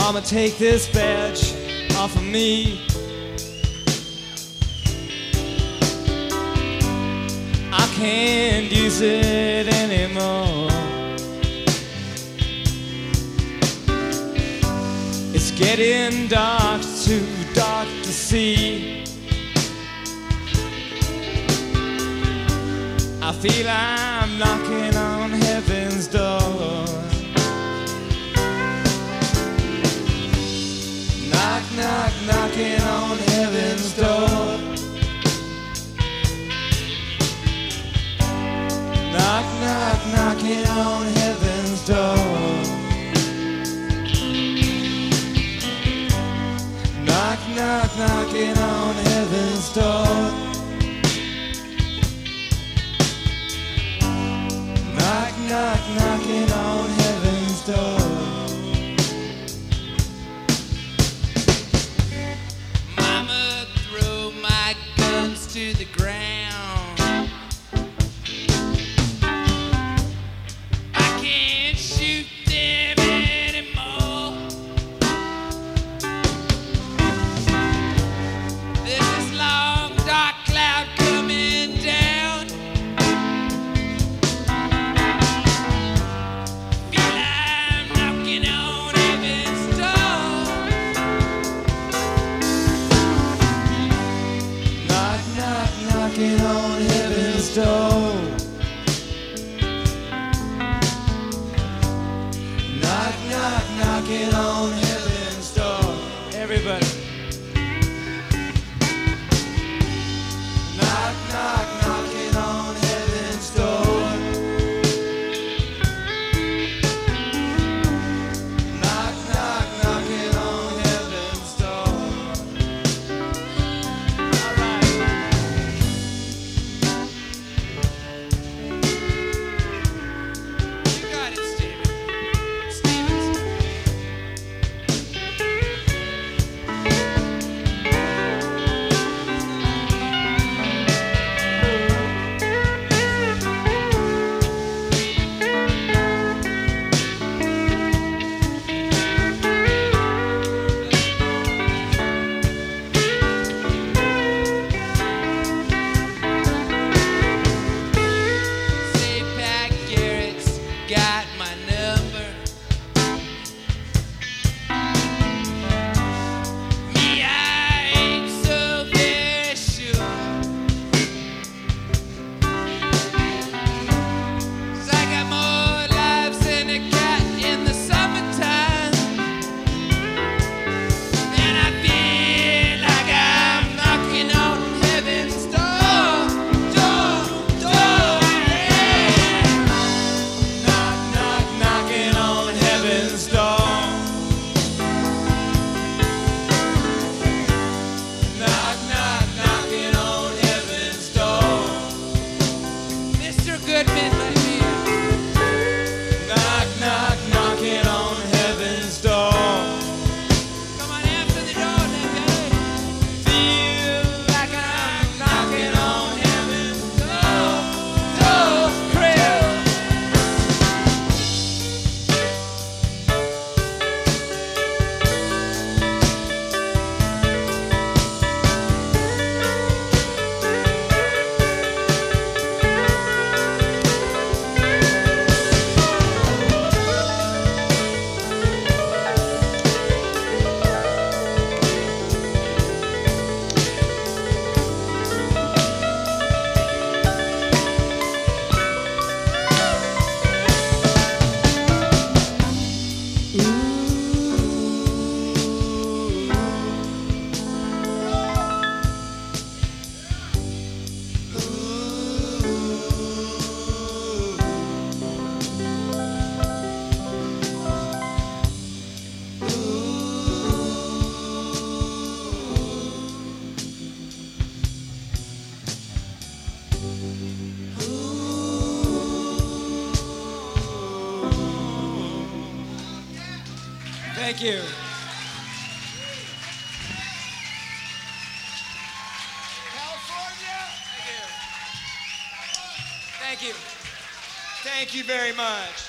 Mama, take this badge off of me. I can't use it anymore. It's getting dark, too dark to see. I feel I'm knocking on heaven's door. Knock, knock, knocking on heaven's door. Knock, knock, knocking on heaven's door. Knock, knock, knocking on heaven's door. Knock, knock, knocking on heaven's door. Mama, throw my guns to the ground. I can't shoot them anymore. There's this long dark cloud coming down. Feel I'm knocking on heaven's door. Knock, knock, knocking on heaven's door. Knock, knock, knocking on heaven's door. Everybody. Knock, knock, knocking on heaven's door. Knock, knock, knocking on heaven's door. All right. You got it, Steven. Stevens. Say Pat Garrett's got my number. Me, I ain't so very sure. 'Cause I got more lives than a cat in the summertime. And I feel like I'm knocking on heaven's door, door, door, yeah. Knock, knock, knocking on heaven's door. Knock, knock, knocking on heaven's door. Mr. Goodman, let me in. Knock, knock, knocking on heaven's door. Come on, answer the door, Nick. Feel like I'm knocking on heaven's door. Door, Krill. Thank you. California. Thank you. Thank you very much.